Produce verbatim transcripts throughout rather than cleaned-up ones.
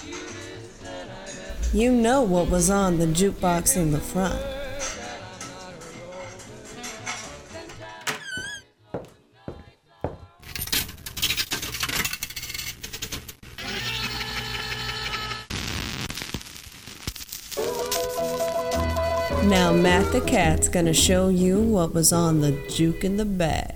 You know what was on the jukebox in the front. Now Matt the Cat's gonna show you what was on the juke in the back.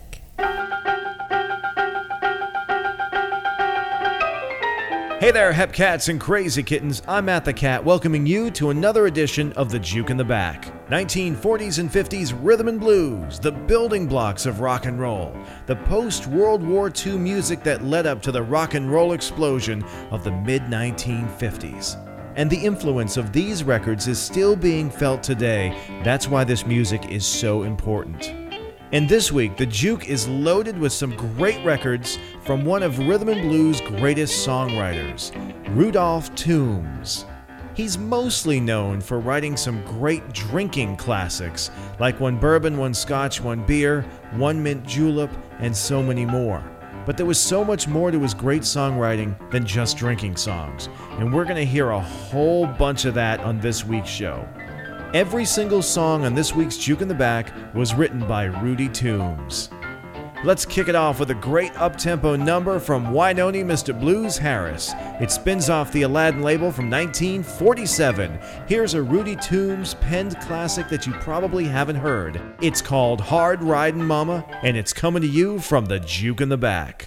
Hey there, Hep Cats and Crazy Kittens. I'm Matt the Cat, welcoming you to another edition of the Juke in the Back. nineteen forties and fifties rhythm and blues, the building blocks of rock and roll, the post-World War Two music that led up to the rock and roll explosion of the mid nineteen fifties. And the influence of these records is still being felt today. That's why this music is so important. And this week, the Juke is loaded with some great records from one of rhythm and blues' greatest songwriters, Rudolph Toombs. He's mostly known for writing some great drinking classics, like One Bourbon, One Scotch, One Beer, One Mint Julep, and so many more. But there was so much more to his great songwriting than just drinking songs, and we're going to hear a whole bunch of that on this week's show. Every single song on this week's Juke in the Back was written by Rudy Toombs. Let's kick it off with a great up-tempo number from Wynonie Mister Blues Harris. It spins off the Aladdin label from nineteen forty-seven. Here's a Rudy Toombs penned classic that you probably haven't heard. It's called Hard Ridin' Mama, and it's coming to you from the Juke in the Back.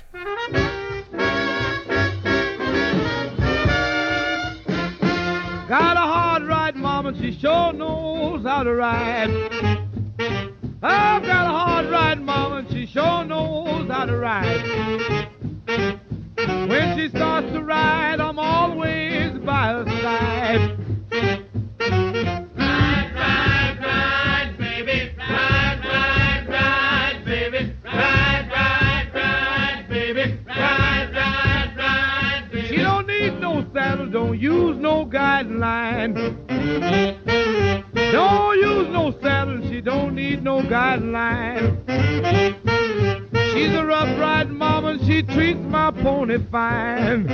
Got a hard ride, mama, she sure knows how to ride. I've got a hard ride, mama, she sure knows how to ride. When she starts to ride, I'm always by her side. Ride, ride, ride, baby, ride, ride, ride, baby, ride, ride, ride, baby, ride, ride, ride, baby. She don't need no saddle, don't use no guiding line. Don't use no saddle, she don't need no guiding line. She's a rough riding mama, she treats my pony fine.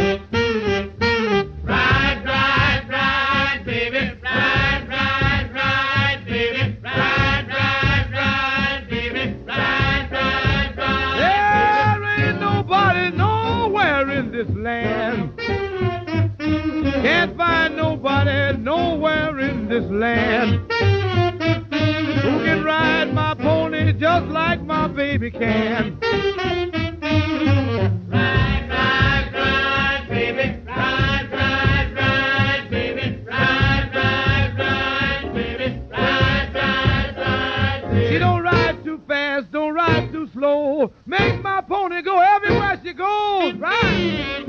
Ride, ride, ride, baby, ride, ride, ride, baby, ride, ride, ride, baby, ride, ride, ride. There ain't nobody nowhere in this land. Can't find nobody nowhere in this land who can ride my pony just like my baby can. Ride, ride, ride, baby, ride, ride, ride, baby, ride, ride, ride, baby, ride, ride, ride, baby. She don't ride too fast, don't ride too slow. Make my pony go everywhere she goes. Ride.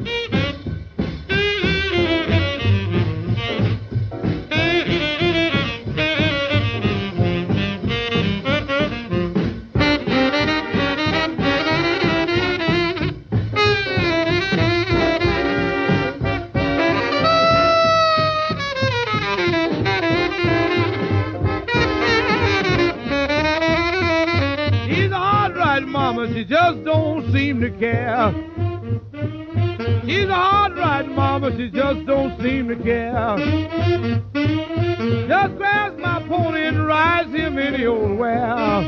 She just don't seem to care. She's a hard riding mama, she just don't seem to care. Just grabs my pony and rides him any old where.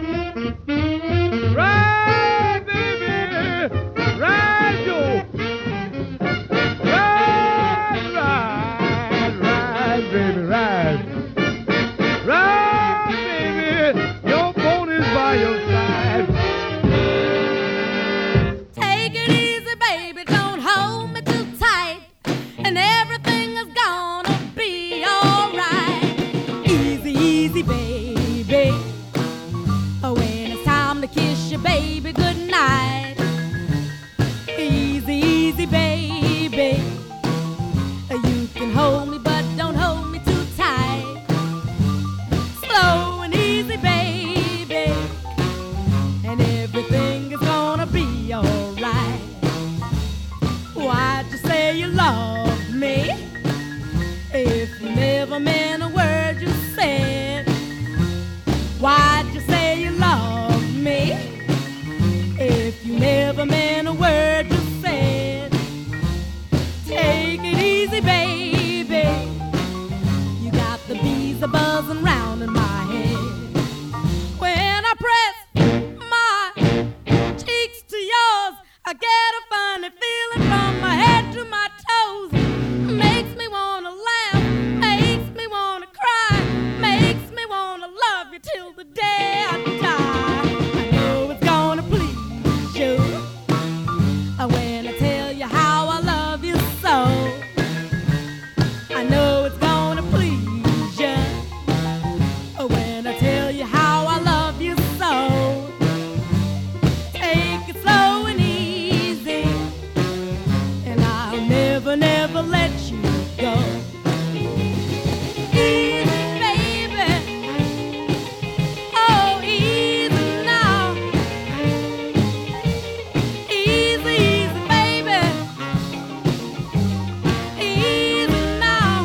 Ride, baby, ride, Joe. Ride, ride, ride, baby, ride. Ride, baby, your pony's by your side. And everything is gonna be alright. Easy, easy, baby. When it's time to kiss your baby goodnight. Easy, easy, baby. You can hold me, but don't hold me too tight. Slow and easy, baby. And everything is gonna be alright. I get a funny feeling from my head to my toes. Makes me wanna laugh, makes me wanna cry, makes me wanna love you till the day I die. I know it's gonna please you when I tell you how I love you so. I know it's gonna please you when I tell you how I love you so. Take it slow and easy, and I'll never, never let you go. Easy, baby. Oh, easy now. Easy, easy, baby. Easy now.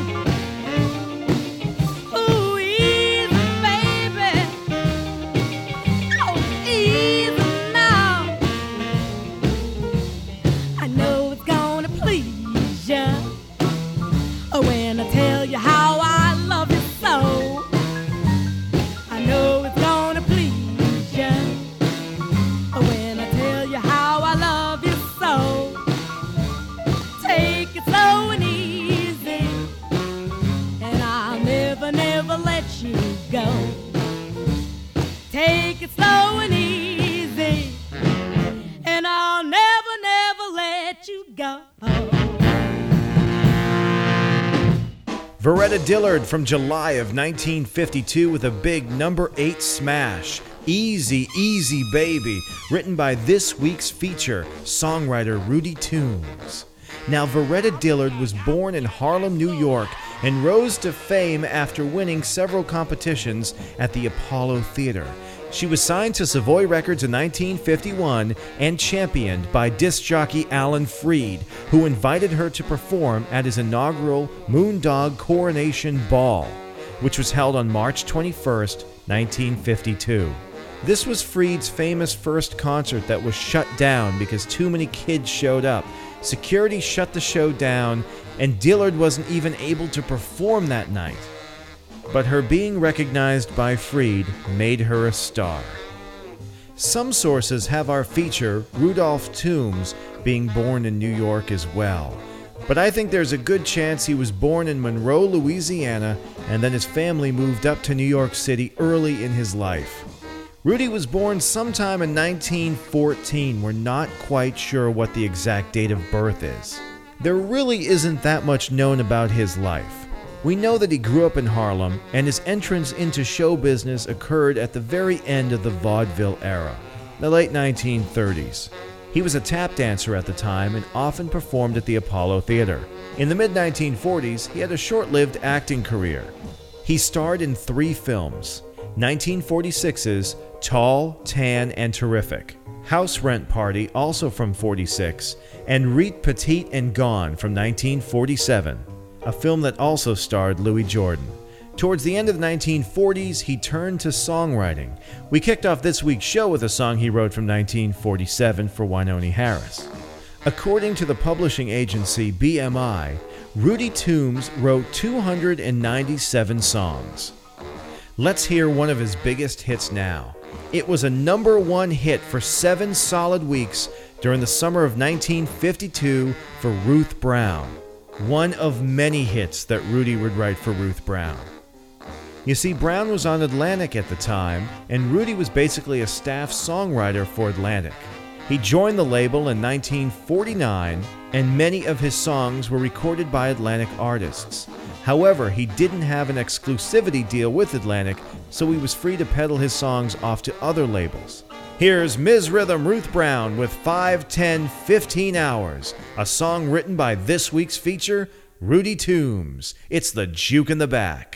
Ooh, easy, baby. Oh, easy now. I know it's gonna please ya when I tell you how I love you so. I know it's gonna please ya when I tell you how I love you so. Take it slow and easy, and I'll never, never let you go. Take it slow and easy, and I'll never, never let you go. Veretta Dillard from July of nineteen fifty-two with a big number eight smash, Easy, Easy Baby, written by this week's feature, songwriter Rudy Toombs. Now, Veretta Dillard was born in Harlem, New York, and rose to fame after winning several competitions at the Apollo Theater. She was signed to Savoy Records in nineteen fifty-one and championed by disc jockey Alan Freed, who invited her to perform at his inaugural Moondog Coronation Ball, which was held on March twenty-first, nineteen fifty-two. This was Freed's famous first concert that was shut down because too many kids showed up. Security shut the show down, and Dillard wasn't even able to perform that night. But her being recognized by Freed made her a star. Some sources have our feature, Rudolph Toombs, being born in New York as well. But I think there's a good chance he was born in Monroe, Louisiana, and then his family moved up to New York City early in his life. Rudy was born sometime in nineteen fourteen. We're not quite sure what the exact date of birth is. There really isn't that much known about his life. We know that he grew up in Harlem, and his entrance into show business occurred at the very end of the vaudeville era, the late nineteen thirties. He was a tap dancer at the time and often performed at the Apollo Theater. In the mid nineteen forties, he had a short-lived acting career. He starred in three films: nineteen forty-six's Tall, Tan, and Terrific, House Rent Party, also from forty-six, and Reet Petite and Gone from nineteen forty-seven, a film that also starred Louis Jordan. Towards the end of the nineteen forties, he turned to songwriting. We kicked off this week's show with a song he wrote from nineteen forty-seven for Wynonie Harris. According to the publishing agency B M I, Rudy Toombs wrote two hundred ninety-seven songs. Let's hear one of his biggest hits now. It was a number one hit for seven solid weeks during the summer of nineteen fifty-two for Ruth Brown. One of many hits that Rudy would write for Ruth Brown. You see, Brown was on Atlantic at the time, and Rudy was basically a staff songwriter for Atlantic. He joined the label in nineteen forty-nine, and many of his songs were recorded by Atlantic artists. However, he didn't have an exclusivity deal with Atlantic, so he was free to peddle his songs off to other labels. Here's Miz Rhythm Ruth Brown with five, ten, fifteen hours, a song written by this week's feature, Rudy Toombs. It's the Juke in the Back.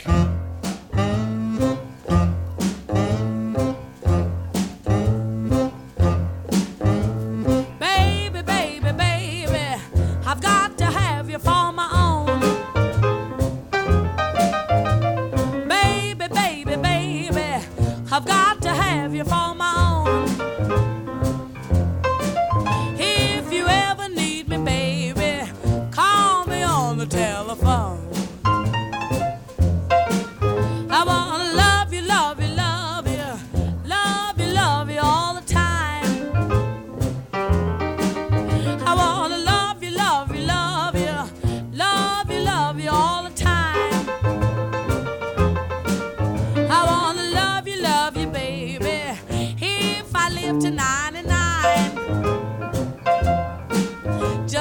Baby, baby, baby, I've got to have you for my own. Baby, baby, baby, I've got to have you for my own. If you ever need me, baby, call me on the telephone.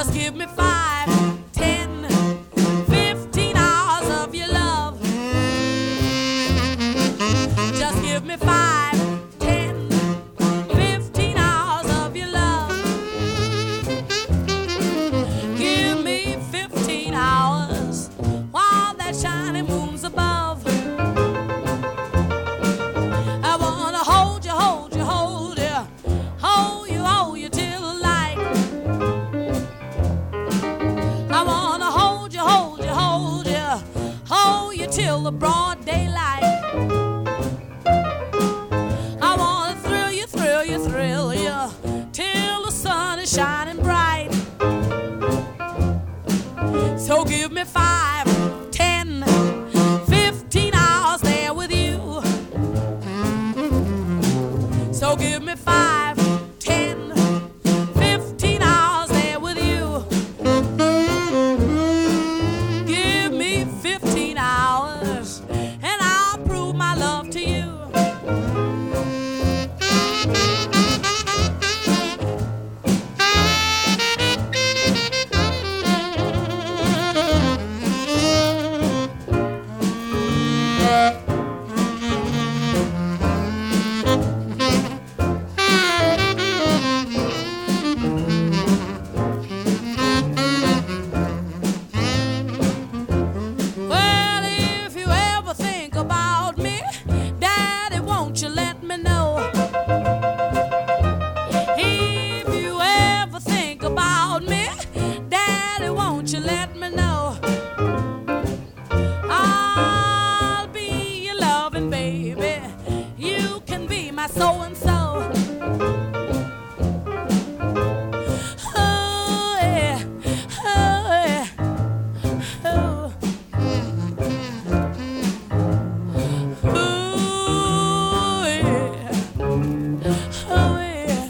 Just give me five, ten, fifteen hours of your love. Just give me five, ten, fifteen hours of your love. Give me fifteen hours while that shining moon's above. I wanna hold you, hold you, hold you, hold you, hold you till the light. I wanna hold you, hold you, hold you, hold you till the broad daylight. I wanna thrill you, thrill you, thrill you till the sun is shining bright. So give me five, ten, fifteen hours there with you. So give me five, ten, fifteen hours there with you. Give me fifteen hours and I'll prove my love to you. Well, if you ever think about me, Daddy, won't you let me know? If you ever think about me, Daddy, won't you let me know? I'll be your loving baby. You can be my so-and-so. Oh, yeah. Oh, yeah. Oh. Ooh, yeah. Oh, yeah.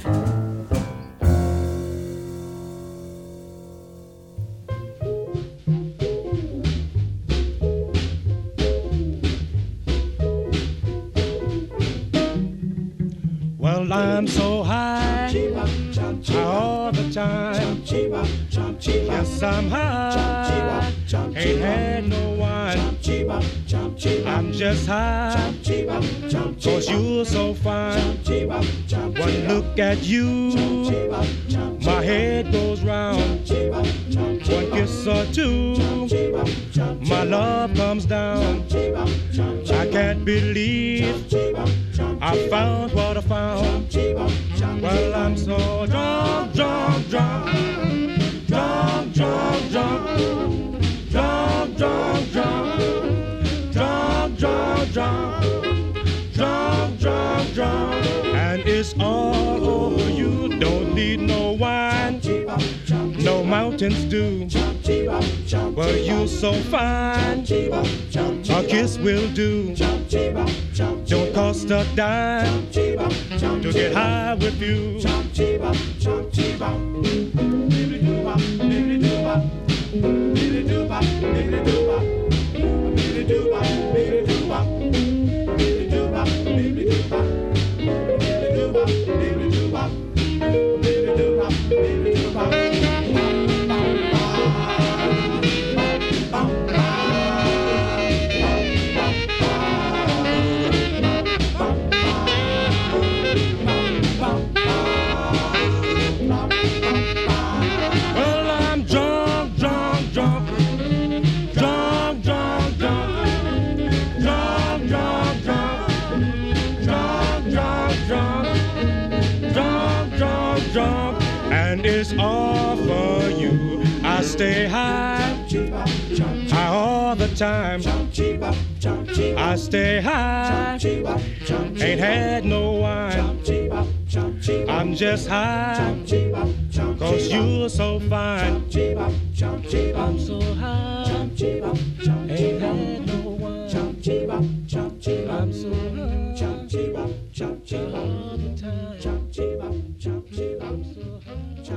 Well, I'm so high, high all the time. Yes, I'm high, ain't had no wine. I'm just high, cause you're so fine. One look at you, my head goes round. One kiss or two, my love comes down. I can't believe I found what I found. Well, I'm so drunk, drunk, drunk, drunk, drunk, drunk, drunk, drunk, drunk, drunk, drunk, drunk, drunk, drunk, drunk, and it's all over you. Don't need no wine, no mountains do. Well, you're so fine, a kiss will do. Don't cost a dime to get high with you. Well, I'm drunk, drunk, drunk, drunk, drunk, drunk, drunk, drunk, drunk, drunk, drunk, drunk, drunk, drunk, drunk, and it's all for you. I stay high, high all the time. I stay high, ain't had no wine. I'm just high, cause you're so fine. I'm so high, ain't had no wine. I'm so high, all the time. I'm so high.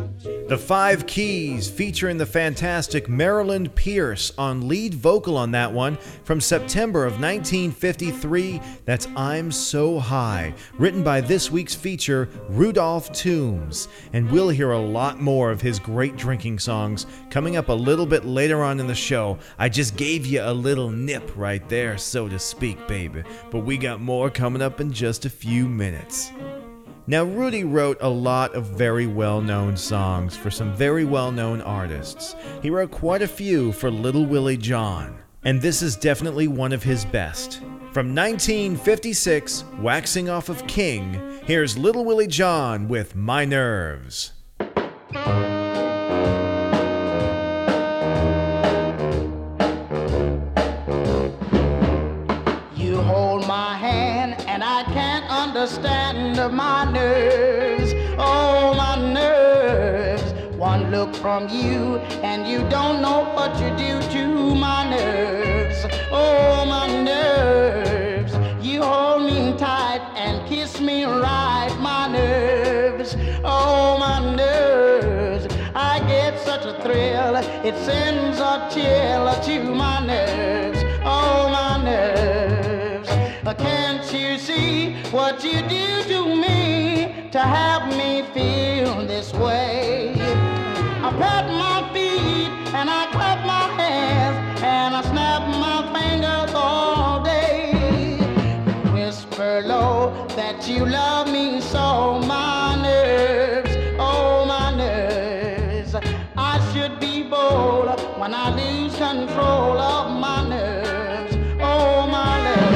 The Five Keys, featuring the fantastic Marilyn Pierce on lead vocal on that one, from September of nineteen fifty-three. That's I'm So High, written by this week's feature, Rudolph Toombs. And we'll hear a lot more of his great drinking songs coming up a little bit later on in the show. I just gave you a little nip right there, so to speak, baby. But we got more coming up in just a few minutes. Now, Rudy wrote a lot of very well-known songs for some very well-known artists. He wrote quite a few for Little Willie John, and this is definitely one of his best. From nineteen fifty-six, waxing off of King, here's Little Willie John with My Nerves. You hold my hand and I can't understand my nerves, oh my nerves. One look from you and you don't know what you do to my nerves, oh my nerves. You hold me tight and kiss me right, my nerves, oh my nerves. I get such a thrill, it sends a chill to my nerves, oh my nerves. Can't you see what you do to me to have me feel this way? I pat my feet and I clap my hands and I snap my fingers all day. Whisper low that you love me so, my nerves, oh my nerves. I should be bold when I lose control of my nerves, oh my nerves.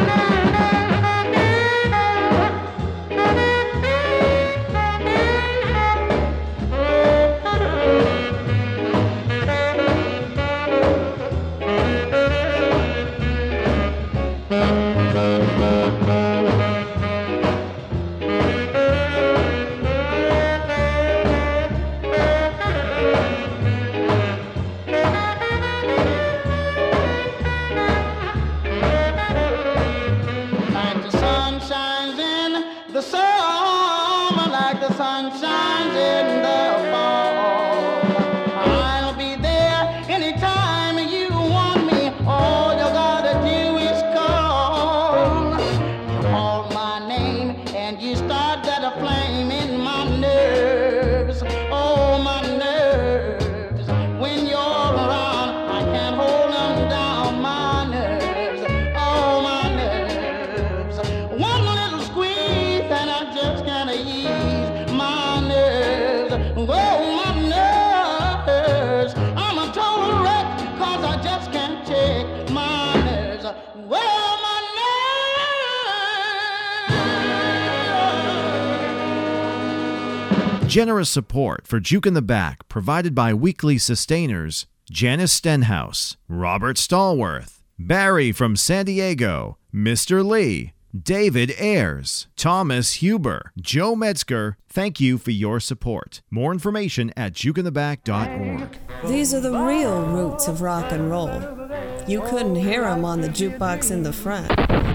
Generous support for Juke in the Back provided by weekly sustainers Janice Stenhouse, Robert Stallworth, Barry from San Diego, Mister Lee, David Ayers, Thomas Huber, Joe Metzger. Thank you for your support. More information at juke in the back dot org. These are the real roots of rock and roll. You couldn't hear them on the jukebox in the front.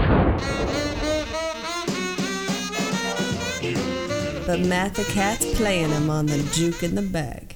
But Matt the Cat's playing them on the juke in the bag.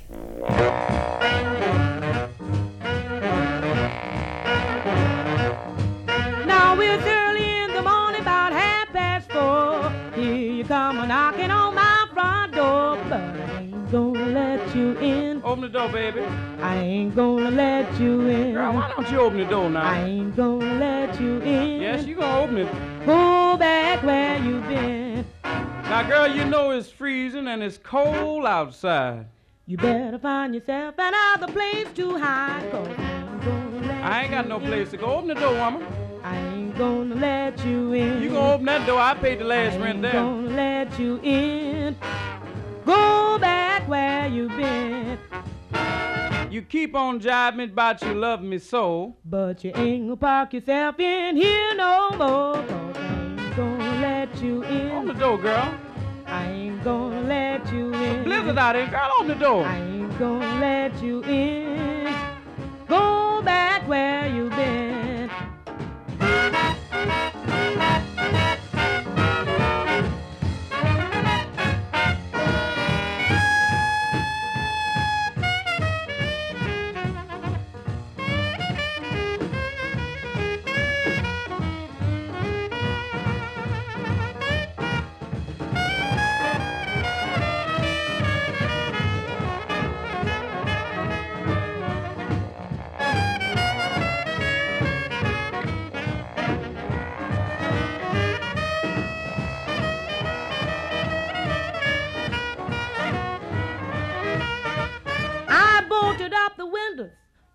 Now it's early in the morning, about half past four. Here you come knocking on my front door, but I ain't gonna let you in. Open the door, baby. I ain't gonna let you in. Girl, why don't you open the door now? I ain't gonna let you in. Yes, you gonna open it. Go back where you been. Now, girl, you know it's freezing and it's cold outside. You better find yourself another place to hide, 'cause I ain't gonna let I ain't got no place to go. Open the door, woman. I ain't gonna let you in. You gonna open that door? I paid the last rent there. I ain't gonna let you in. Go back where you been. You keep on jibing me about you love me so, but you ain't gonna park yourself in here no more, 'cause I ain't gonna let you in. Open the door, girl. I ain't gonna let you in. Blizzard out here, girl. Open the door. I ain't gonna let you in. Go back where you been.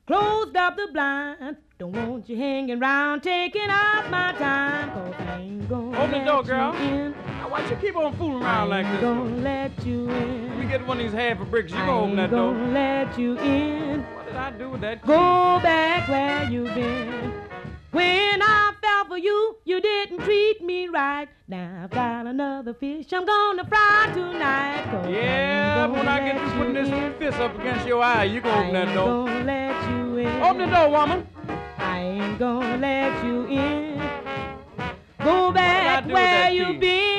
closed up the blinds. Don't want you hanging round, taking up my time, 'cause I ain't gonna Open the let door, you girl. in. Now, why you keep on fooling I around like ain't this? gonna let you in. Let me get one of these half of bricks. You I gonna open that ain't door. gonna let you in. What did I do with that key? Go back where you've been. When I fell for you, you didn't treat me right. Now I've got another fish I'm gonna fry tonight. 'Cause I Yeah, ain't when gonna I get let to you putting this in. fist up against your eye, you gonna open I that ain't door. gonna let you in. Open the door, woman. I ain't gonna let you in. Go What did I back do with where that you've key? been.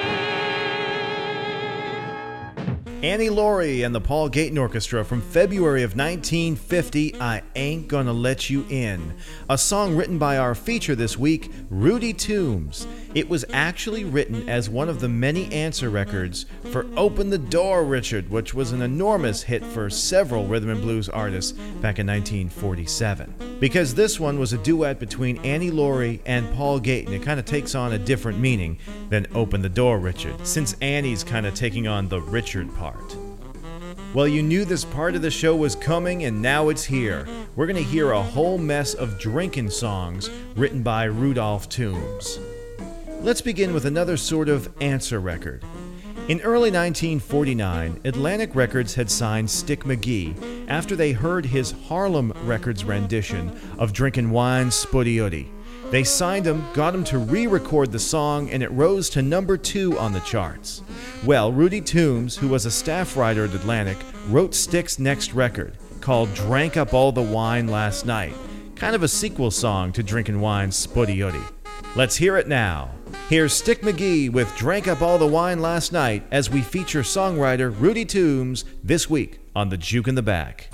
Annie Laurie and the Paul Gayton Orchestra from February of nineteen fifty, I Ain't Gonna Let You In. A song written by our feature this week, Rudy Toombs. It was actually written as one of the many answer records for Open the Door, Richard, which was an enormous hit for several rhythm and blues artists back in nineteen forty-seven. Because this one was a duet between Annie Laurie and Paul Gayton, it kind of takes on a different meaning than Open the Door, Richard, since Annie's kind of taking on the Richard part. Well, you knew this part of the show was coming, and now it's here. We're going to hear a whole mess of drinking songs written by Rudolph Toombs. Let's begin with another sort of answer record. In early nineteen forty-nine, Atlantic Records had signed Stick McGee after they heard his Harlem Records rendition of Drinkin' Wine Spudiotti. They signed him, got him to re-record the song, and it rose to number two on the charts. Well, Rudy Toombs, who was a staff writer at Atlantic, wrote Stick's next record, called Drank Up All the Wine Last Night, kind of a sequel song to Drinkin' Wine Spudiotti. Let's hear it now. Here's Stick McGee with Drank Up All the Wine Last Night as we feature songwriter Rudy Toombs this week on The Juke in the Back.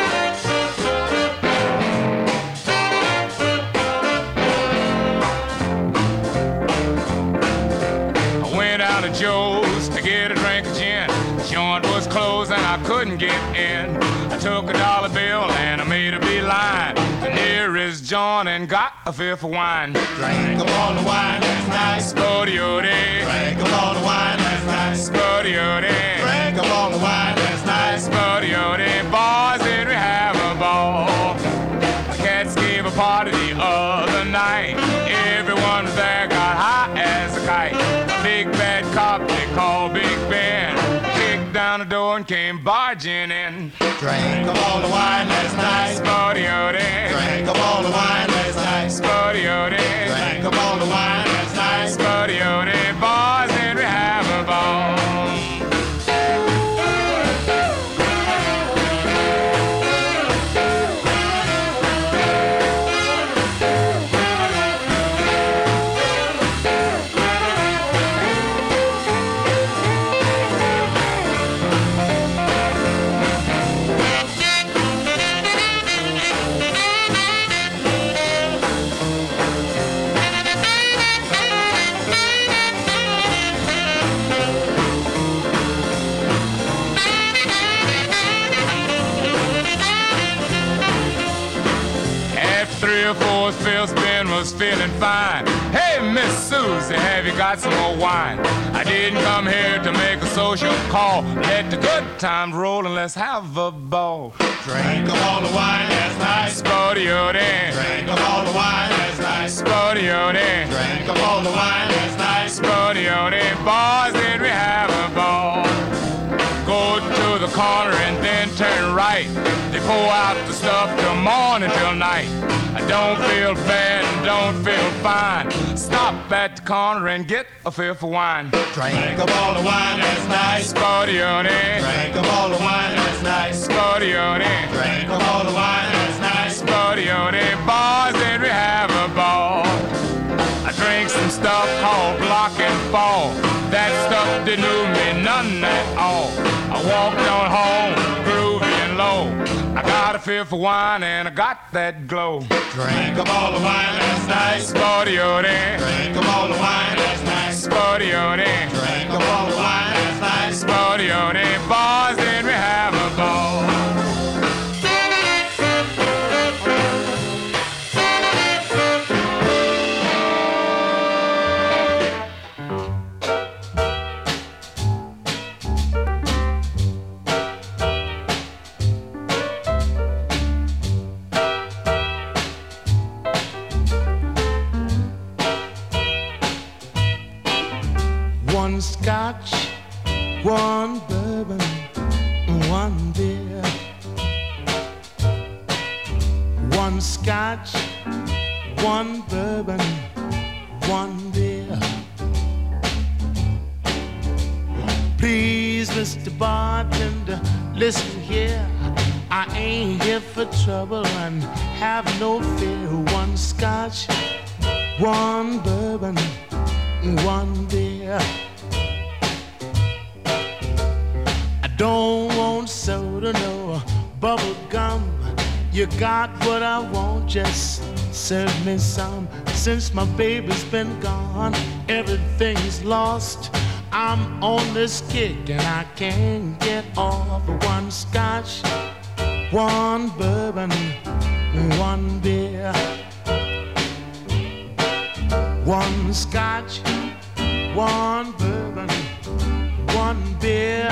Joe's to get a drink of gin. The joint was closed and I couldn't get in. I took a dollar bill and I made a beeline the nearest joint and got a fifth of wine. Drank up all the wine last night. Spudiotti. Drank up all the wine last night. Spudiotti. Drank up all the wine last night. Spudiotti. Boys, did we have a ball. The Cats gave a party the other night. Everyone was there, got high as a kite. Big bad cop they call Big Ben kicked down the door and came barging in. Drank up all the wine last night. Spudiotti. Drank up all the wine last night. Spudiotti. Drank up all the wine last night. Spudiotti. Boys, did we have a ball. Three or four fill spin was feeling fine. Hey, Miss Susie, have you got some more wine? I didn't come here to make a social call. Let the good times roll and let's have a ball. Drank up all the wine last night. Spudiotti. Drank up all the wine last night. Spudiotti. Drank up all the wine last night. Spudiotti. Boys, did we have a ball? Go to the corner and then turn right. They pour out the stuff till morning till night. I don't feel bad and don't feel fine. Stop at the corner and get a fifth of wine. Drank up all the wine last night. Spudiotti. Drank up all the wine last night. Spudiotti. Drank up all the wine last night. Spudiotti. Boys, did we have a ball? I drank some stuff called Block and Fall. That stuff didn't do me none at all. I walked on home, groovy and low. I got a fifth of wine and I got that glow. Drank up all the wine last night. Spudiotti. Drank up all the wine last night. Spudiotti. Drank up all the wine last night. Spudiotti. Boys, did we have a ball? one bourbon, one beer, one scotch, one bourbon, one beer. Please, Mister Bartender, listen here. I ain't here for trouble and have no fear. One scotch, one bourbon, one beer. I don't want soda, no bubble gum. You got what I want, just serve me some. Since my baby's been gone, everything's lost. I'm on this kick and I can't get off. One scotch, one bourbon, one beer. One scotch, one bourbon, one beer.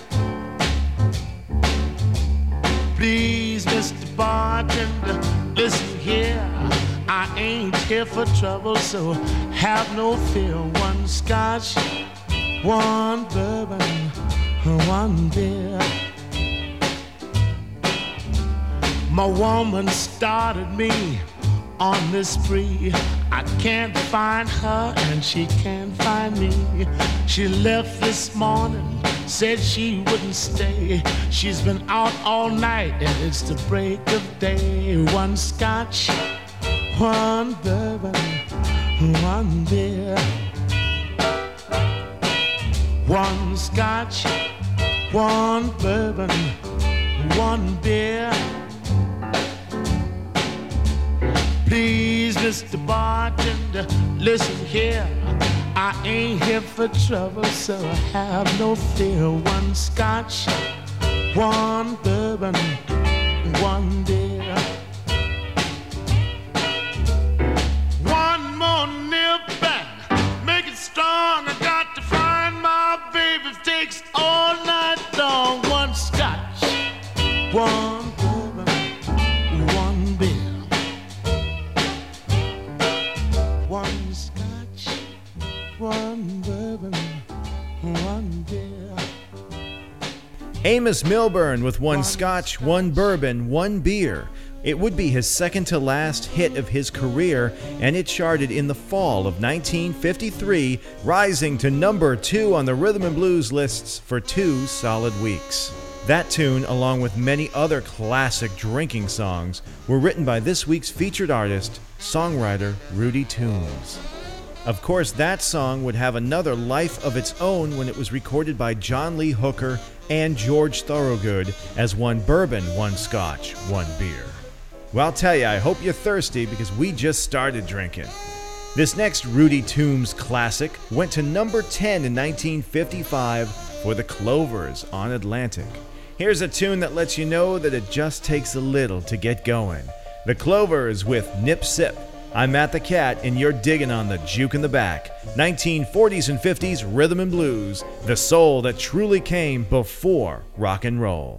Please, Mister Bartender, listen here. I ain't here for trouble, so have no fear. One scotch, one bourbon, one beer. My woman started me on this spree. I can't find her and she can't find me. She left this morning, said she wouldn't stay. She's been out all night and it's the break of day. One scotch, one bourbon, one beer. One scotch, one bourbon, one beer. Please, Mister Bartender, listen here. I ain't here for trouble, so have no fear. One scotch, one bourbon, one beer. One more nip and make it strong. I got to find my baby. It takes all night long. One scotch, one bourbon, one beer. One scotch, one bourbon, one beer. Amos Milburn with One Scotch, One Bourbon, One Beer. It would be his second to last hit of his career, and it charted in the fall of nineteen fifty-three, rising to number two on the rhythm and blues lists for two solid weeks. That tune, along with many other classic drinking songs, were written by this week's featured artist, songwriter Rudy Toombs. Of course, that song would have another life of its own when it was recorded by John Lee Hooker and George Thorogood as One Bourbon, One Scotch, One Beer. Well, I'll tell you, I hope you're thirsty because we just started drinking. This next Rudy Toombs classic went to number ten in nineteen fifty-five for the Clovers on Atlantic. Here's a tune that lets you know that it just takes a little to get going. The Clovers with Nip Sip. I'm Matt the Cat, and you're digging on the Juke in the Back. nineteen forties and fifties rhythm and blues, the soul that truly came before rock and roll.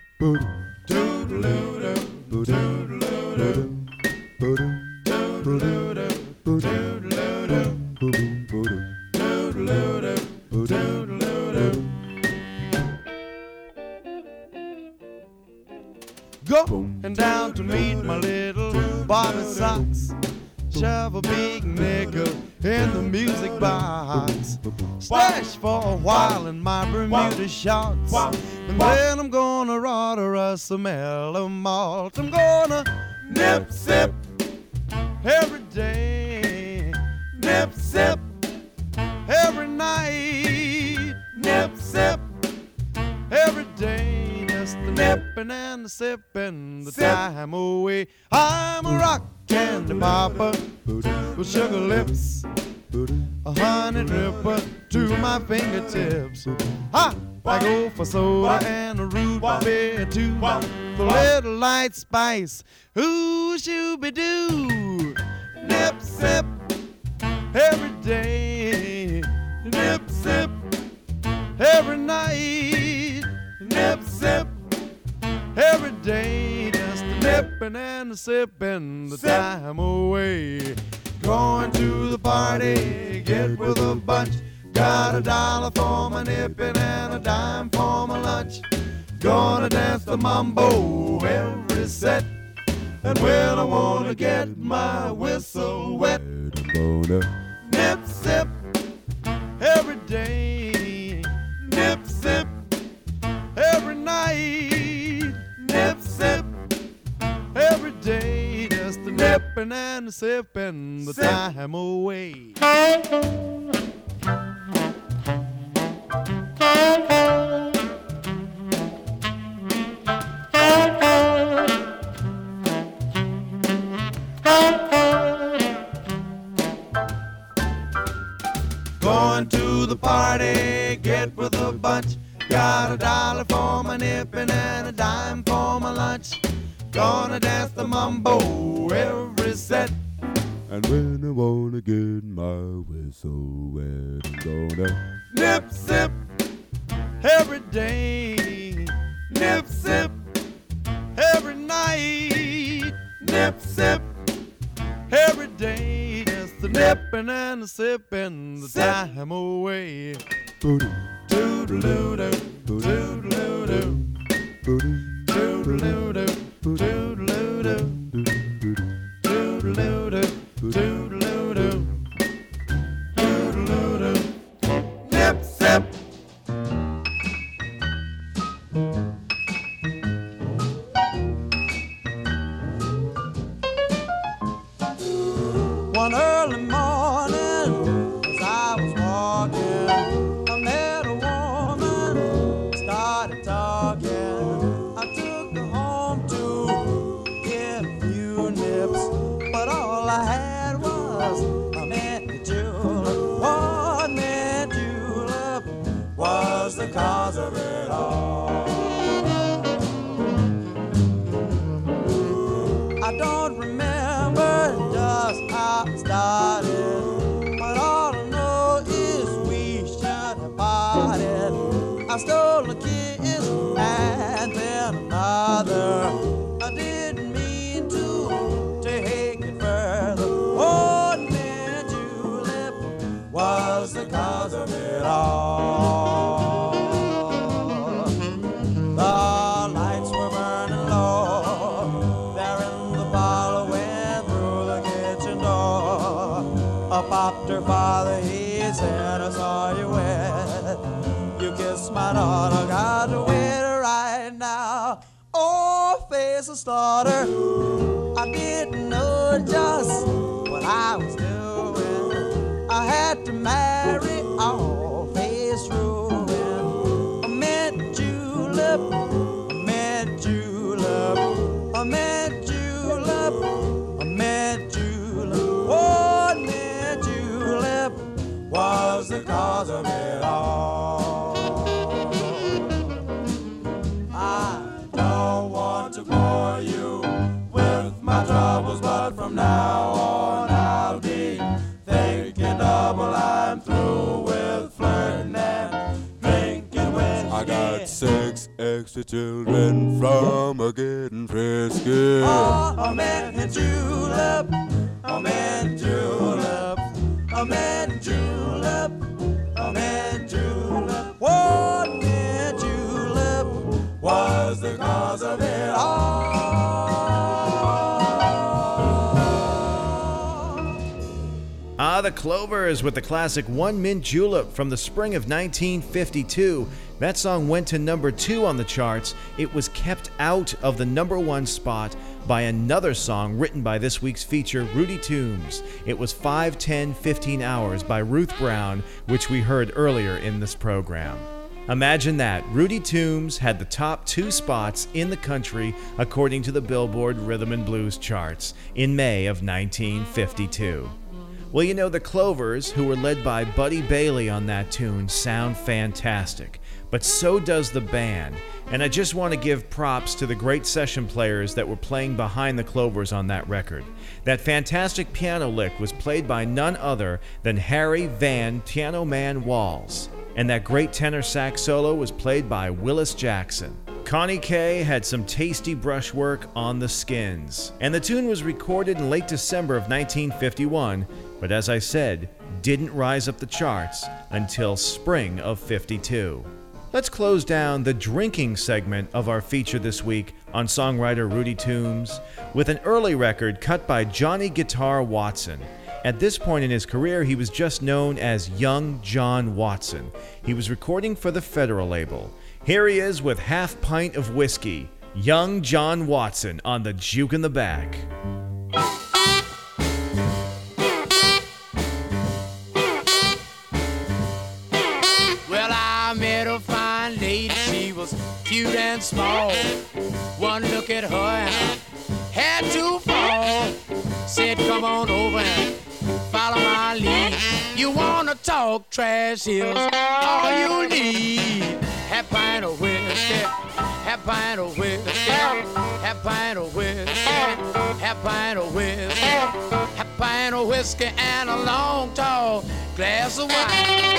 Going down to meet my little Bobby Sox. Shove a big nigga in the music box. Stash for a while in my Bermuda shorts. And then I'm gonna order us a mellow malt. I'm gonna nip sip every day. Nip sip every night. Nip sip every day. Just the nipping and the sipping the time away. I'm a rock candy popper with sugar lips, a honey dripper to my fingertips. Ha! I go for soda and a root beer too, with a little light spice. Ooh, shooby-doo. Nip sip every day. Nip sip every night. Nip sip every day. Just a nipping and a sipping the time away. Going to the party, get with a bunch. Got a dollar for my nippin' and a dime for my lunch. Gonna dance the mambo every set. And when I wanna get my whistle wet, I'm gonna nip sip every day, nip sip every night, nip sip every day, just a nippin' and a sippin' the Sip. time away. Going to the party, get with a bunch. Got a dollar for my nippin' and a dime for my lunch. Gonna dance the mambo every set. And when I wanna get my whistle wet, I'm gonna nip sip every day, nip sip every night, nip sip every day, just a nippin' and a sippin' the time away. Toodaloo-doo, toodaloo-doo, toodaloo-doo, toodaloo-doo, toodaloo-doo, toodaloo-doo, toodaloo-doo, nip sip. One early morning, as I was walking, I met a woman, started talking. I took her home to get a few nips, but all I had was a mint julep. One mint julep was the cause of it all. I don't remember just how it started, but all I know is we should have parted. I stole a kiss and then another. I didn't mean to take it further. One mint julep was the cause of it all. The lights were burning low there in the parlor when through the kitchen door. I popped her father, he said, I saw you wet. You kissed my daughter, got to wait right now. Oh, face of slaughter, I didn't know just what I was doing. I had to marry all face ruin. A mint julep, a mint julep, a mint julep, a mint julep. One mint julep was the cause of it all. I don't want to bore you with my troubles, but from now on I'll be thinking double. I'm through with flirting and drinking with I got six extra children from a getting frisky. Oh, a mint julep, a mint julep, a mint julep, a mint julep. One mint julep was the cause of it all. Ah, the Clovers with the classic One Mint Julep from the spring of nineteen fifty-two. That song went to number two on the charts. It was kept out of the number one spot by another song written by this week's feature, Rudy Toombs. It was five, ten, fifteen hours by Ruth Brown, which we heard earlier in this program. Imagine that, Rudy Toombs had the top two spots in the country according to the Billboard Rhythm and Blues charts in May of nineteen fifty-two. Well, you know, the Clovers, who were led by Buddy Bailey on that tune, sound fantastic. But so does the band. And I just want to give props to the great session players that were playing behind the Clovers on that record. That fantastic piano lick was played by none other than Harry Van Piano Man Walls. And that great tenor sax solo was played by Willis Jackson. Connie Kay had some tasty brushwork on the skins. And the tune was recorded in late December of nineteen fifty-one, but as I said, didn't rise up the charts until spring of fifty-two. Let's close down the drinking segment of our feature this week on songwriter Rudy Toombs with an early record cut by Johnny Guitar Watson. At this point in his career, he was just known as Young John Watson. He was recording for the Federal label. Here he is with Half Pint of Whiskey, Young John Watson on the Juke in the Back. Well, I met a fine lady, she was cute and small. One look at her and I had to fall. Said, come on over and follow my lead. You wanna talk trash, here's all you need. Half pint of whiskey, half pint of whiskey, half pint of whiskey, half pint of whiskey, half pint of whiskey and a long tall glass of wine.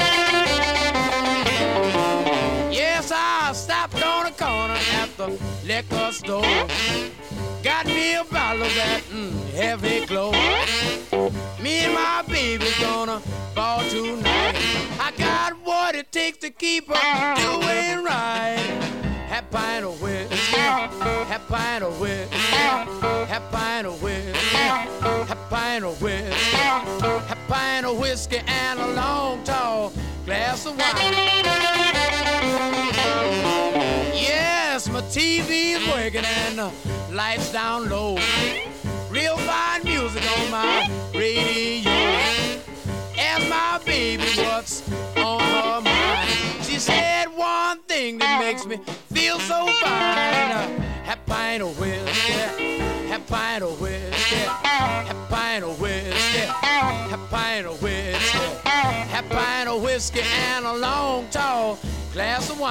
Yes, I stopped on a corner at the liquor store. Got me a bottle of that mm, heavy glow. Me and my baby's gonna ball tonight. I got what it takes to keep her doing right. Half pint of whiskey, half pint of whiskey, half pint of whiskey, half pint of whiskey, half pint of whiskey and a long tall glass of wine. Yes, my T V is working and the lights down low. Real fine music on my radio. Ask my baby what's on her mind. She said one thing that makes me feel so fine. Half pint of whiskey, half pint of whiskey, half pint of whiskey, half pint of whiskey, half pint of whiskey and a long tall glass of wine.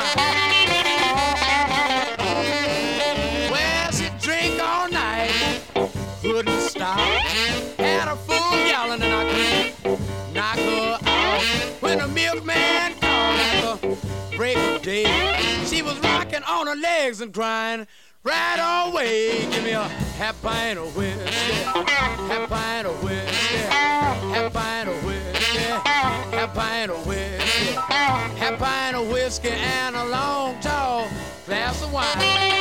Well, she drank all night, couldn't stop. Had a full gallon and I couldn't knock her out. When the milkman called at the break of day, she was rocking on her legs and crying, right away. Give me a half pint of whiskey, half pint of whiskey, half pint of whiskey, half pint of whiskey, half pint of whiskey and a long tall glass of wine.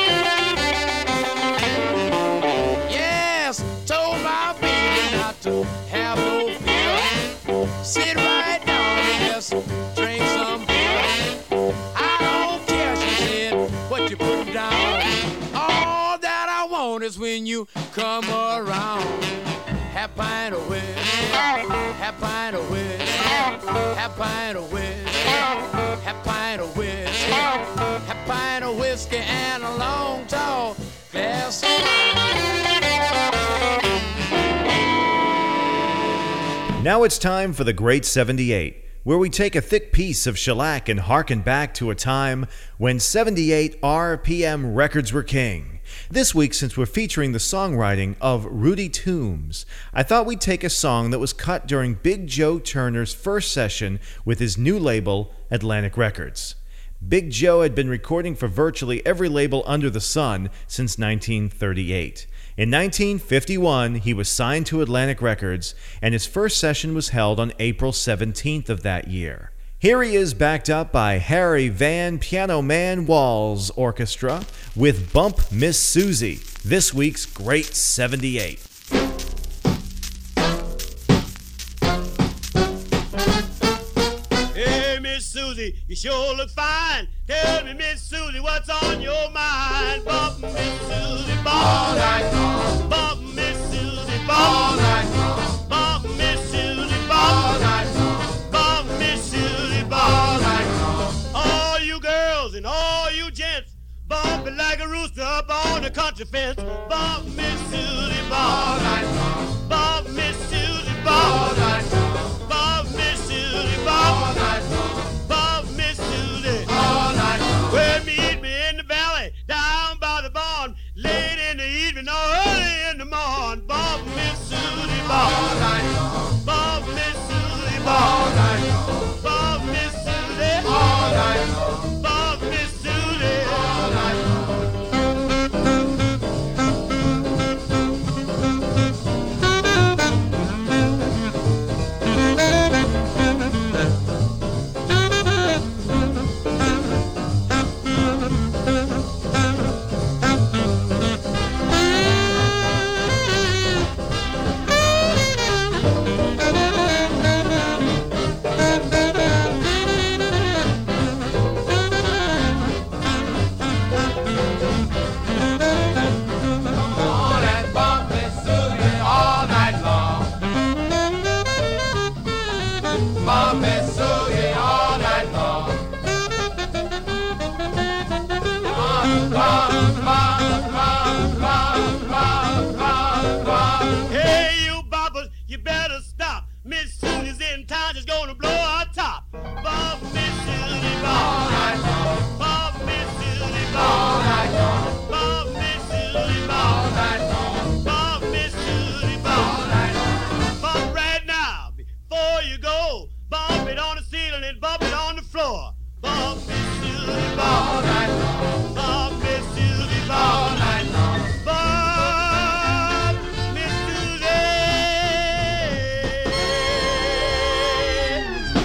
Yes, told my baby not to have no fear. Sit right down and just drink some beer. I don't care, she said, what you put down. All that I want is when you come around. Half pint of whiskey, half pint of whiskey, half pint of whiskey, half pint of whiskey, half pint of whiskey and a long tall glass of wine. Now it's time for the Great seventy-eight, where we take a thick piece of shellac and harken back to a time when seventy-eight R P M records were king. This week, since we're featuring the songwriting of Rudy Toombs, I thought we'd take a song that was cut during Big Joe Turner's first session with his new label, Atlantic Records. Big Joe had been recording for virtually every label under the sun since nineteen thirty-eight. In nineteen fifty-one, he was signed to Atlantic Records, and his first session was held on April seventeenth of that year. Here he is, backed up by Harry Van Piano Man Walls Orchestra with Bump Miss Susie, this week's Great seventy-eight. Hey, Miss Susie, you sure look fine. Tell me, Miss Susie, what's on your mind? Bump Miss Susie, bump all night long. Bump Miss Susie, bump all night long. Bump Miss Susie, bump all night long. Bump Miss Susie, bump all night long. All you girls and all you gents, bump it like a rooster up on the country fence. Bump Miss Susie, bump all night long. Bump Miss Susie, bump all night long. Bump Miss Susie, bump all night long. Bump Miss Susie, all night long. Well, meet me in the valley, down by the barn, late in the evening or early in the morning. Bump Miss Susie, bump all night long. Bump Miss Susie, bump all night long. Bump Miss Susie, all night long. Bump Miss Susie, all night long.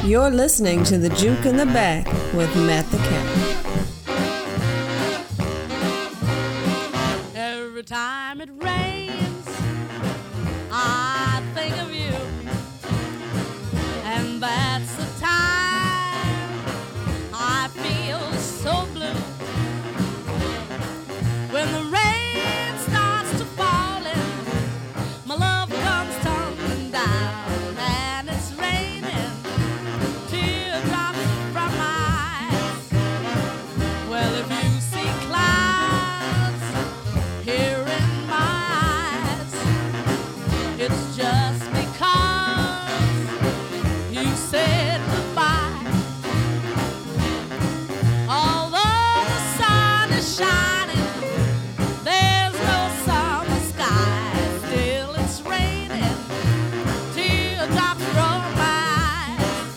You're listening to The Juke in the Back with Matt the Cat. Every time it rains, I think of you, and that's the time I feel so blue. When the rain starts to falling, my love comes tumbling down, and it's raining teardrops from my eyes. Well, if you see clouds here in my eyes, it's just because you said goodbye. Although the sun is shining, there's no summer sky. Still it's raining teardrops from my eyes.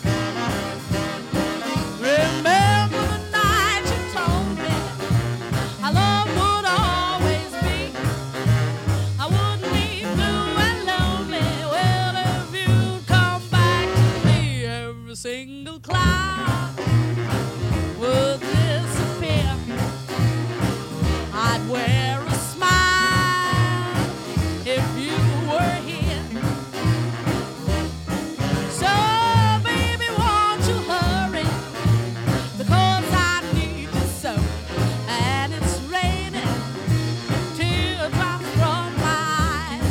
Remember the night you told me our love would always be. I wouldn't be blue and lonely. Well, if you'd come back to me, every single cloud would disappear. I'd wear a smile if you were here. So, baby, won't you hurry? Because I need you so. And it's raining teardrops from my eyes.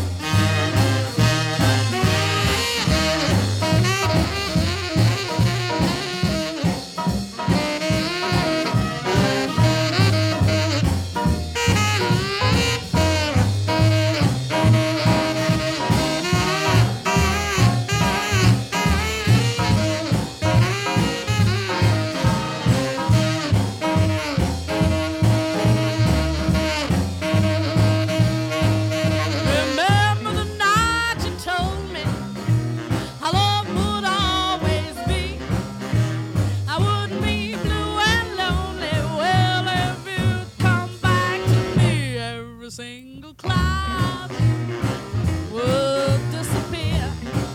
Remember the night you told me our love would always be. I wouldn't be blue and lonely. Well, if you'd come back to me, every single cloud would disappear.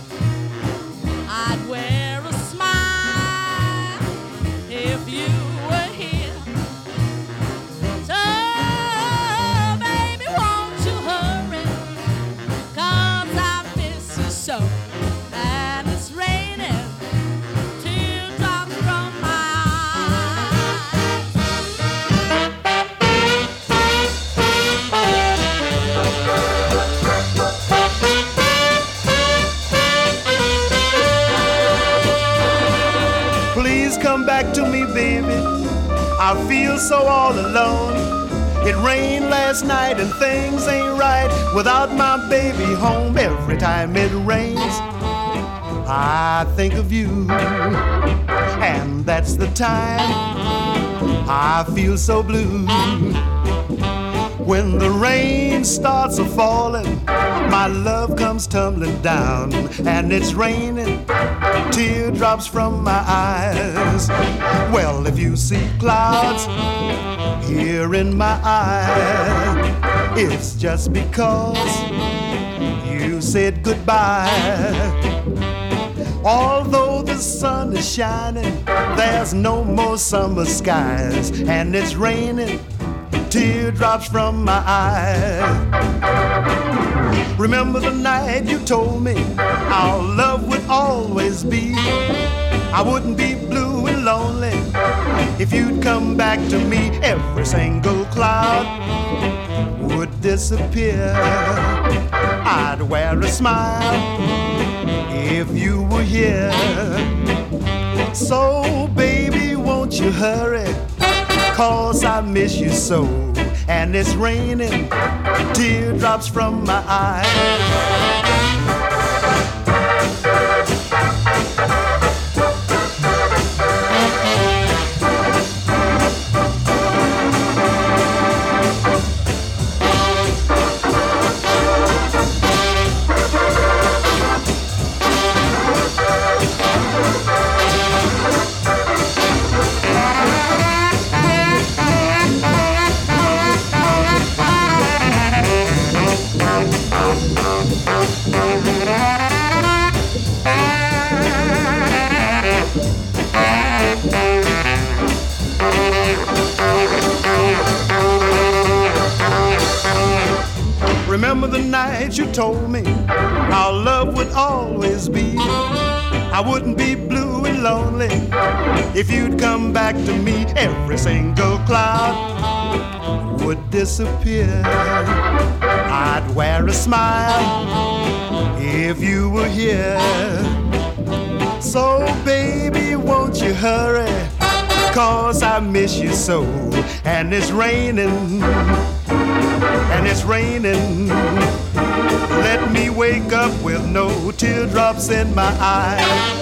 I'd wear a smile if you were here. So, baby, won't you hurry? 'Cause I miss you so. And it's raining teardrops from my Please come back to me, baby. I feel so all alone. It rained last night and things ain't right without my baby home. Every time it rains, I think of you. And that's the time I feel so blue. When the rain starts a-falling, my love comes tumbling down, and it's raining teardrops from my eyes. Well, if you see clouds here in my eyes, it's just because you said goodbye. Although the sun is shining, there's no more summer skies, and it's raining teardrops from my eyes. Remember the night you told me our love would always be. I wouldn't be blue and lonely if you'd come back to me. Every single cloud would disappear. I'd wear a smile if you were here. So, baby, won't you hurry? 'Cause I miss you so. And it's raining teardrops from my eyes. Bye. remember the night you told me our love would always be. I wouldn't be blue and lonely if you'd come back to me. Every single cloud would disappear. I'd wear a smile if you were here. So baby, won't you hurry, 'cause I miss you so. And it's raining, and it's raining. Let me wake up with no teardrops in my eyes.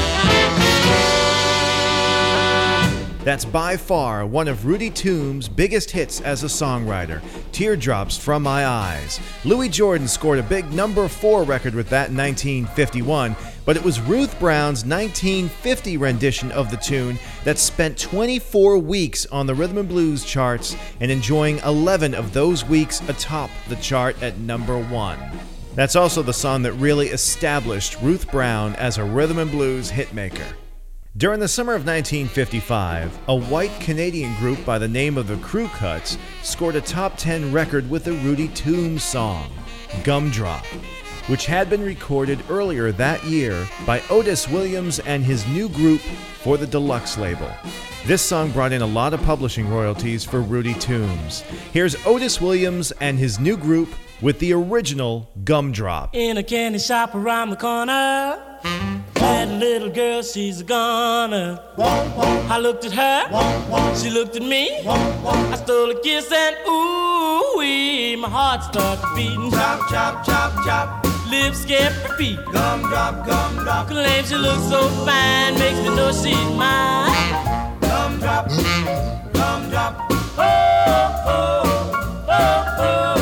That's by far one of Rudy Toombs' biggest hits as a songwriter, Teardrops from My Eyes. Louis Jordan scored a big number four record with that in nineteen fifty-one, but it was Ruth Brown's nineteen fifty rendition of the tune that spent twenty-four weeks on the rhythm and blues charts and enjoying eleven of those weeks atop the chart at number one. That's also the song that really established Ruth Brown as a rhythm and blues hitmaker. During the summer of nineteen fifty-five, a white Canadian group by the name of the Crew Cuts scored a top ten record with a Rudy Toombs song, Gumdrop, which had been recorded earlier that year by Otis Williams and his new group for the Deluxe label. This song brought in a lot of publishing royalties for Rudy Toombs. Here's Otis Williams and his new group with the original Gumdrop. In a candy shop around the corner, that little girl, she's a goner. I looked at her, she looked at me. I stole a kiss and ooh-wee, my heart started beating. Chop, chop, chop, chop. Lips can't repeat. Gumdrop, gumdrop. Claims she looks so fine, makes me know she's mine. Gumdrop, gumdrop. Oh, oh, oh, oh, oh.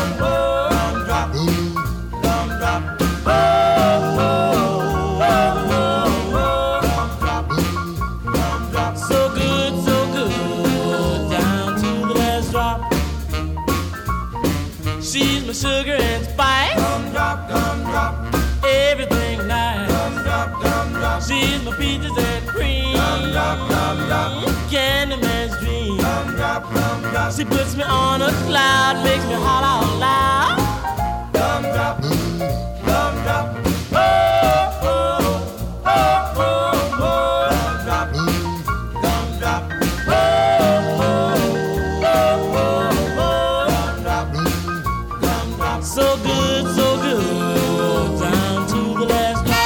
Sugar and spice, gumdrop, gumdrop, everything nice, gumdrop, gumdrop. She's my peaches and cream, gumdrop, gumdrop, Candyman's dream, gumdrop, gumdrop. She puts me on a cloud, makes me holler out loud, gumdrop, gumdrop. Oh, oh, oh, oh, oh, gumdrop, gumdrop. Oh, oh, oh, oh, gumdrop. So good, so good, down to the last drop.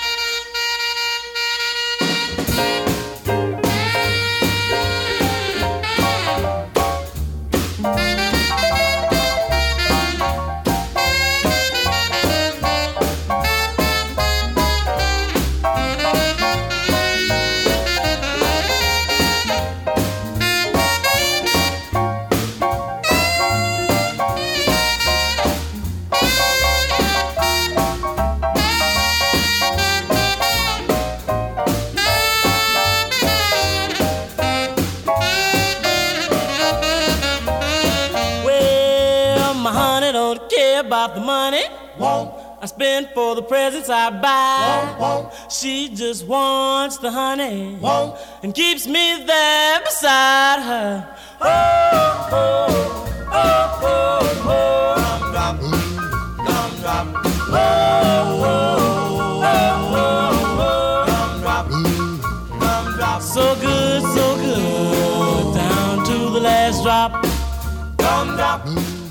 About the money won't I spend for the presents I buy. Won't, won't. She just wants the honey won't. And keeps me there beside her. Oh, oh, oh, oh, oh. Gumdrop, gumdrop. Oh, oh, oh, oh, gumdrop, gumdrop. So good, so good, down to the last drop. Gumdrop.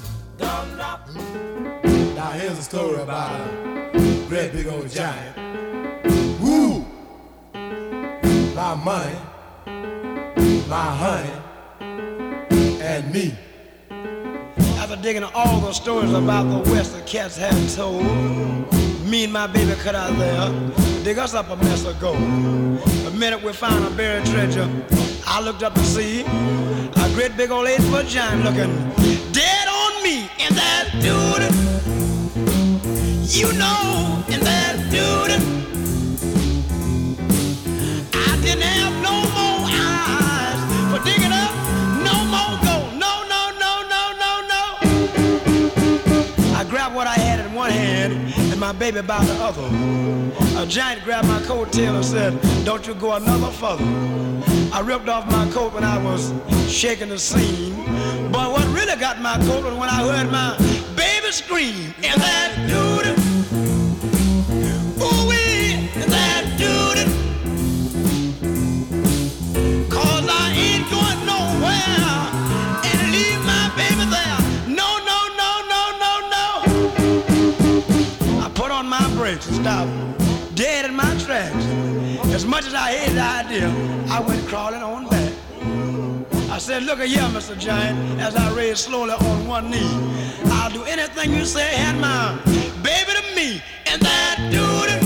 Now here's a story about a great big old giant. Woo! My money, my honey, and me. After digging all the stories about the West the cats have told, me and my baby cut out there, dig us up a mess of gold. The minute we found a buried treasure, I looked up to see a great big old eight-foot giant looking dead on me in that dude. You know, in that dude, I didn't have no more eyes for digging up no more gold. No, no, no, no, no, no. I grabbed what I had in one hand and my baby by the other. A giant grabbed my coat tail and said, don't you go another further. I ripped off my coat when I was shaking the scene. But what really got my coat was when I heard my baby baby scream, and that dude, ooh wee, and that dude, cause I ain't going nowhere and leave my baby there. No, no, no, no, no, no. I put on my brakes and stopped dead in my tracks. As much as I hated the idea, I went crawling on back. I said, look at here, Mister Giant, as I raised slowly on one knee. I'll do anything you say, hand my baby to me. And that dude,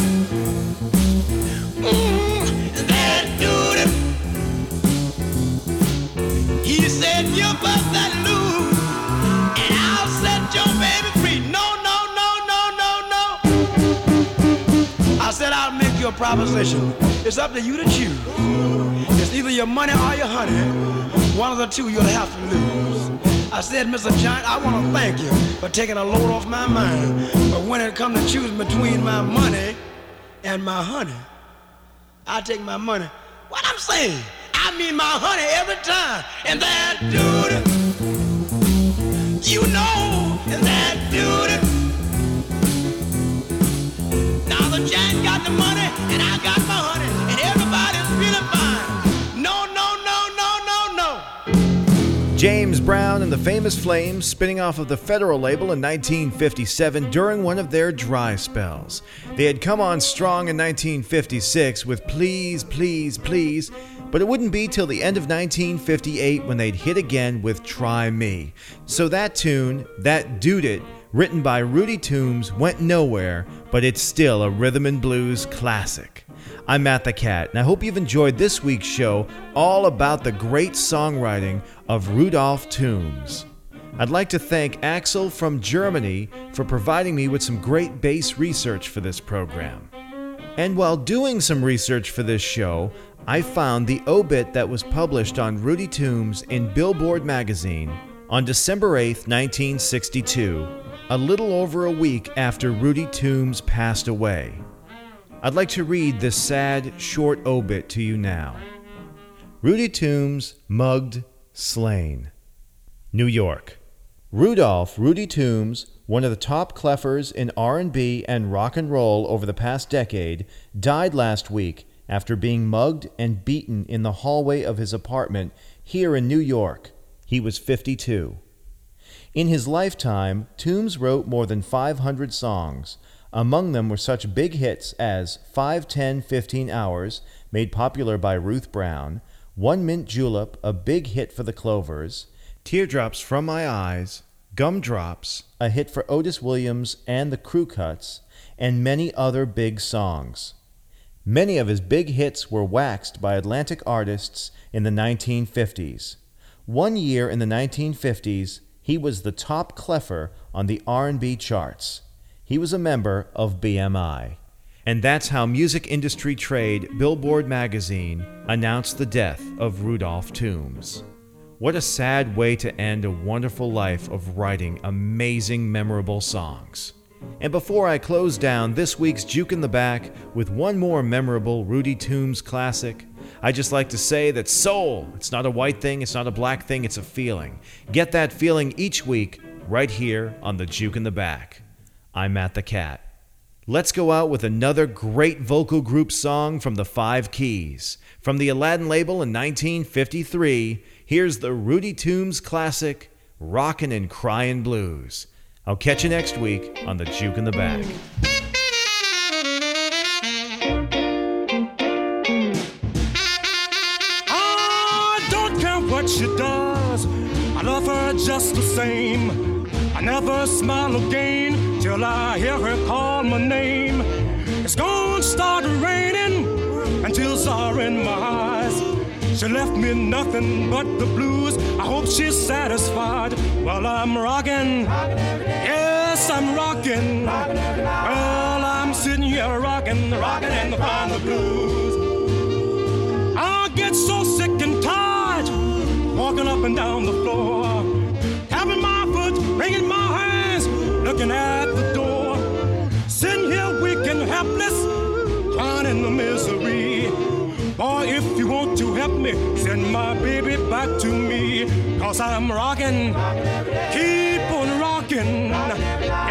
mm, that dude, he said, you bust that loose, and I'll set your baby free. No, no, no, no, no, no. I said, I'll make you a proposition. It's up to you to choose. It's either your money or your honey. One of the two you'll have to lose. I said, Mister Giant, I want to thank you for taking a load off my mind. But when it comes to choosing between my money and my honey, I take my money. What I'm saying, I mean my honey every time. And that dude, you know, and that dude. Now the giant got the money and I got my honey, and everybody's feeling fine. No, no, no, no, no, no. James Brown and the Famous Flames, spinning off of the Federal label in nineteen fifty-seven during one of their dry spells. They had come on strong in nineteen fifty-six with Please, Please, Please, but it wouldn't be till the end of nineteen fifty-eight when they'd hit again with Try Me. So that tune, that Dude It, written by Rudy Toombs, went nowhere, but it's still a rhythm and blues classic. I'm Matt the Cat, and I hope you've enjoyed this week's show all about the great songwriting of Rudolph Toombs. I'd like to thank Axel from Germany for providing me with some great bass research for this program. And while doing some research for this show, I found the obit that was published on Rudy Toombs in Billboard magazine on December eighth, nineteen sixty-two, a little over a week after Rudy Toombs passed away. I'd like to read this sad, short obit to you now. Rudy Toombs, mugged, slain. New York. Rudolph Rudy Toombs, one of the top cleffers in R and B and rock and roll over the past decade, died last week after being mugged and beaten in the hallway of his apartment here in New York. He was fifty-two. In his lifetime, Toombs wrote more than five hundred songs. Among them were such big hits as five, ten, fifteen hours, made popular by Ruth Brown, One Mint Julep, a big hit for the Clovers, Teardrops from My Eyes, Gumdrops, a hit for Otis Williams and the Crew Cuts, and many other big songs. Many of his big hits were waxed by Atlantic artists in the nineteen fifties. One year in the nineteen fifties, he was the top cleffer on the R and B charts. He was a member of B M I. And that's how music industry trade Billboard magazine announced the death of Rudolph Toombs. What a sad way to end a wonderful life of writing amazing, memorable songs. And before I close down this week's Juke in the Back with one more memorable Rudy Toombs classic, I just like to say that soul, it's not a white thing, it's not a black thing, it's a feeling. Get that feeling each week right here on the Juke in the Back. I'm Matt the Cat. Let's go out with another great vocal group song from the Five Keys. From the Aladdin label in nineteen fifty-three, here's the Rudy Toombs classic, Rockin' and Cryin' Blues. I'll catch you next week on the Juke in the Back. I don't care what she does, I love her just the same. I never smile again till I hear her call my name. It's gonna start raining and tears are in my eyes. She left me nothing but the blues. I hope she's satisfied while I'm rocking. Yes, I'm rocking. Well, I'm sitting here rocking, rocking and find the blues. I get so sick and tired walking up and down the floor, tapping my foot, wringing my hands, looking at the door, sitting here weak and helpless, crying in the misery. Boy, if you want to help me, send my baby back to me, 'cause I'm rocking, keep on rocking.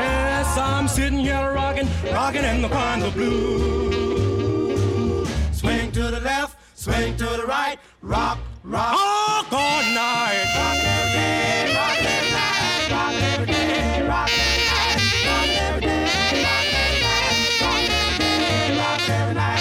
sitting here rocking, rocking in the kind of blue. Swing to the left, swing to the right, rock, rock. Rock all night. Rock every day, rock every night, rock every day, rock every night, rock every day, rock every night, rock every day, rock every night.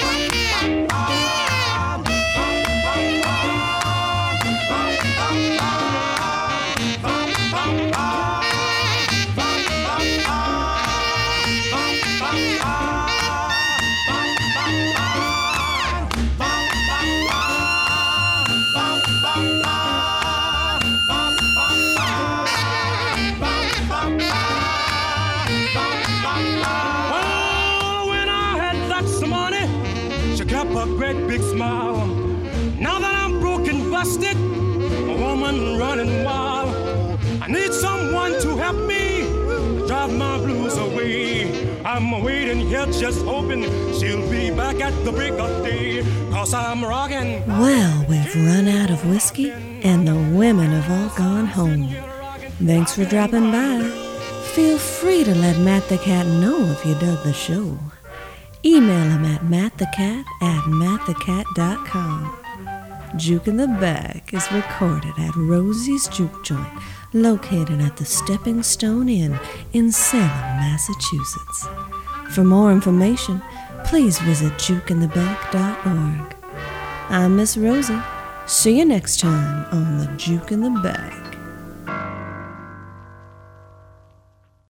Great big smile. Now that I'm broken, busted, a woman running wild, I need someone to help me drive my blues away. I'm waiting here just hoping she'll be back at the break of day, 'cause I'm rocking. Well, we've run out of whiskey and the women have all gone home. Thanks for dropping by. Feel free to let Matt the Cat know if you dug the show. Email him at mattthecat at matt the cat dot com. Juke in the Back is recorded at Rosie's Juke Joint, located at the Stepping Stone Inn in Salem, Massachusetts. For more information, please visit juke in the back dot org. I'm Miss Rosie. See you next time on the Juke in the Back.